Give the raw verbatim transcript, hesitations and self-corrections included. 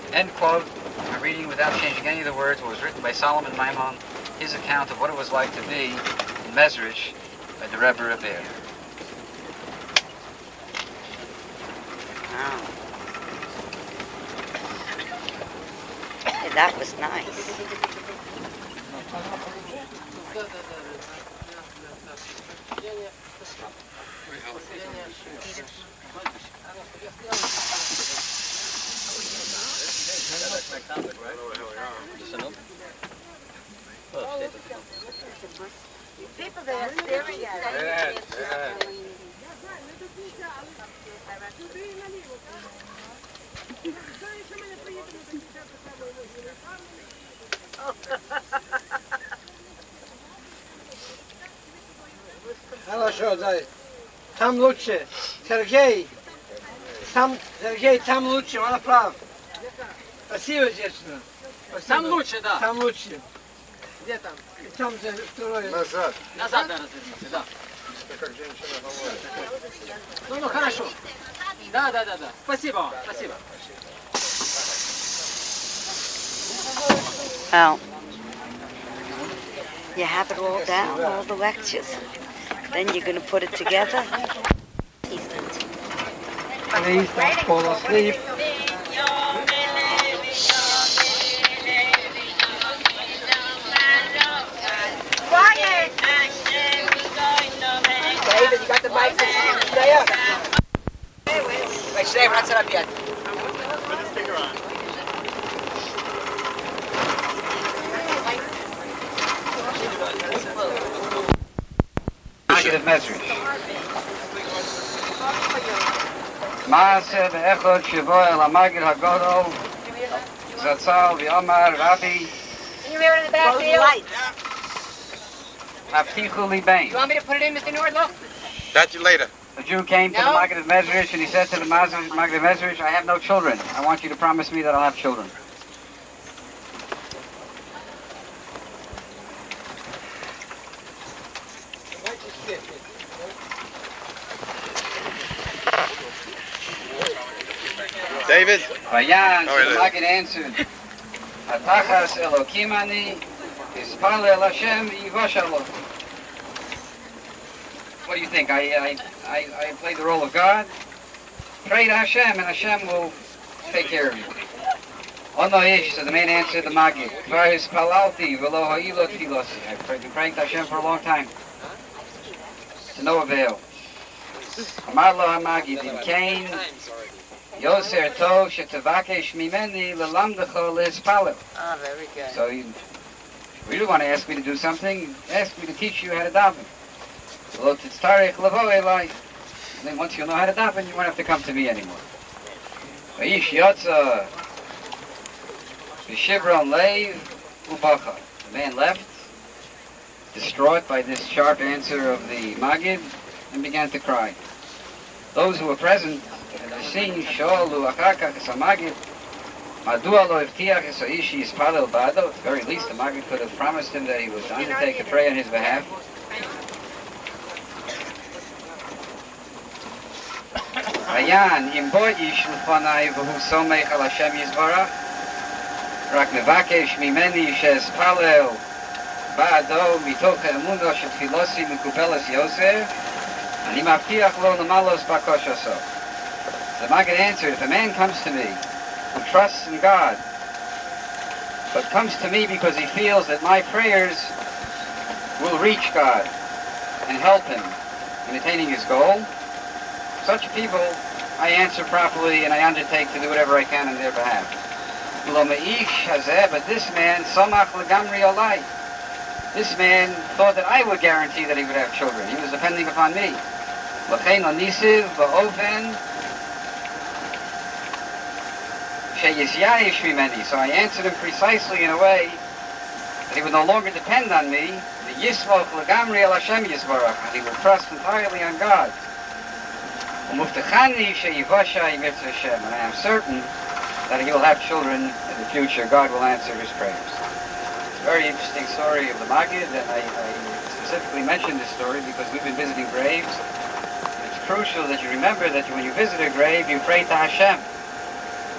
End quote. I'm reading without changing any of the words what was written by Solomon Maimon, his account of what it was like to be in Mezrich by the Rebbe Rebbeir. Wow. That was nice. People that are staring at it. Хорошо, да. Там лучше. Сергей. Там, Сергей, там лучше, он прав. Спасибо, детство. Там лучше, да. Там лучше. Где там? И там за второе. Назад. Назад, да, разверните, да. Как женщина говорит. Ну, ну, хорошо. Да, да, да, да. Спасибо вам, спасибо. Well, you have it all down, all the lectures. Then you're going to put it together. Please don't fall asleep. Quiet! David, you got the mic? Stay up. Wait, stay, we're not set up yet. Put his finger on. Magid of Mezrich. Maaseh ve'echod shevo el ha-Magid ha-Godol Zatzal v'Omar Rabbi Can you remember the back deal? Haftichu Libein. You want me to put it in, Mister Nordlow? That you later. The Jew came to the No. Magid of Mezrich and he said to the Magid of Mezrich, I have no children. I want you to promise me that I'll have children. David? Vayan, Oh, so it the is. Magid answered, Atachas Elokim ani, Ispalel Hashem yivashalo. What do you think? I, I, I, I played the role of God? Pray to Hashem and Hashem will take care of you. Ono ish, so the man answered the Magid. Kvar hispalalti v'lo ha'ilo tfilosi. I've been praying to Hashem for a long time. To no avail. Amar lo ha-Magid, in Cain, Yoser tov shetevakesh mimeni lelamdecho lehispalel. Oh, very good. So you really want to ask me to do something, ask me to teach you how to daven. Lo titztarech levo elai. And then once you know how to daven, you won't have to come to me anymore. Vayish yotza v'shivron leiv ubacha. The man left, distraught by this sharp answer of the Magid, and began to cry. Those who were present had seen Shaolu achakach es ha-Magid, Madua lo evtiach es ha-ish yispalel ba'ado. At the very least, the Magid could have promised him that he would undertake a prayer on his behalf. Vayan im bo ish l'fanai v'hu somech al Hashem yizbarach, rak mevakesh mimeni she'espalel ba'ado mitoch ha'emuno she'tfilosi mekubeles yoser, ani mavtiach lo namalos ba'koshoso. The Magid answered, if a man comes to me who trusts in God, but comes to me because he feels that my prayers will reach God and help him in attaining his goal, such people I answer properly and I undertake to do whatever I can on their behalf. But this man, samach legamri olai, this man thought that I would guarantee that he would have children. He was depending upon me. L'chein onisiv v'oven sheyizyayish mimeni. So I answered him precisely in a way that he would no longer depend on me. V'yismoch legamri el Hashem yisbarach, and he will trust entirely on God. And I am certain that he will have children in the future. God will answer his prayers. It's a very interesting story of the Magid, and I, I specifically mentioned this story because we've been visiting graves. It's crucial that you remember that when you visit a grave, you pray to Hashem.